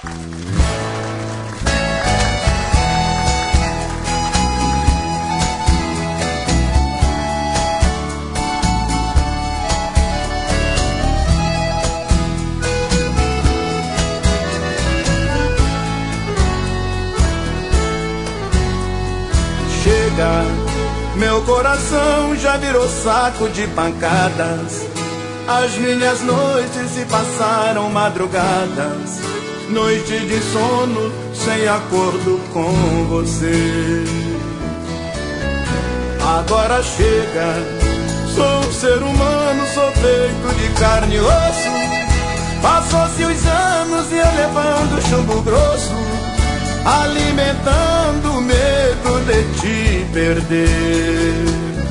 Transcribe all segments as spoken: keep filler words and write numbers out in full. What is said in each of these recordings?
Meu coração já virou saco de pancadas. As minhas noites se passaram madrugadas, noite de sono sem acordo com você. Agora chega, sou um ser humano, sou feito de carne e osso. Passou-se os anos e eu levando chumbo grosso, alimentando o medo de te perder.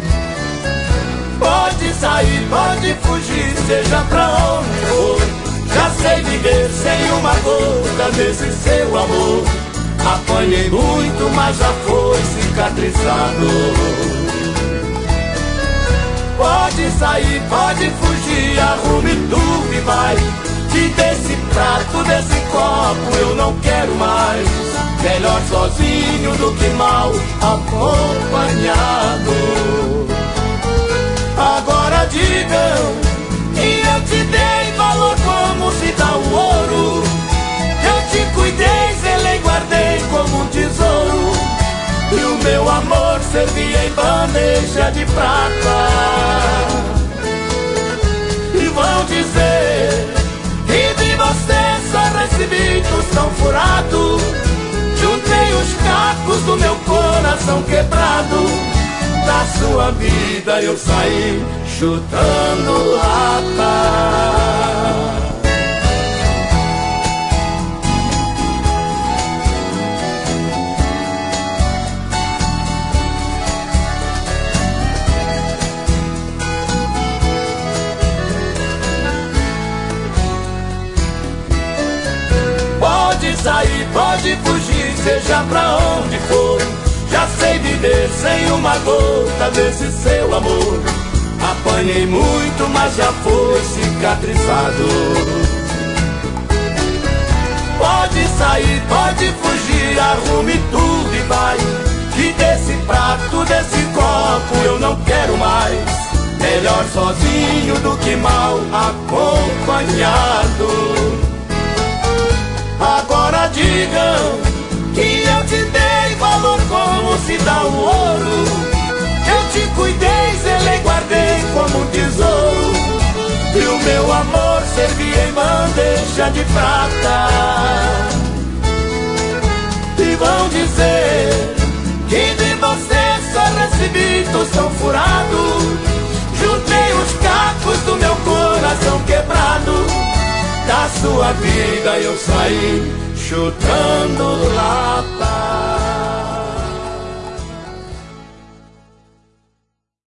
Pode sair, pode fugir, seja pra onde for. Já sei viver sem uma gota desse seu amor. Apanhei muito, mas já foi cicatrizado. Pode sair, pode fugir, arrume tudo e vai. Que desse prato, desse copo eu não quero mais. Melhor sozinho do que mal acompanhado. Agora digam que eu te dei valor como se dá o ouro. Eu te cuidei, zelei, guardei como um tesouro. E o meu amor servia em bandeja de prata. E vão dizer que de você só recebi tostão furado. Juntei os cacos do meu coração quebrado. Da sua vida eu saí chutando lata. Pode sair, pode fugir, seja pra onde for. Já sei viver sem uma gota desse seu amor. Apanhei muito, mas já foi cicatrizado. Pode sair, pode fugir, arrume tudo e vai. Que desse prato, desse copo eu não quero mais. Melhor sozinho do que mal acompanhado. Agora digam que eu te dei valor como se dá o ouro. Eu te cuidei, zelei, guardei como um tesouro. E o meu amor servia em bandeja de prata. E vão dizer que de você só recebi tostão furado. Juntei os cacos do meu coração quebrado. Da sua vida eu saí chutando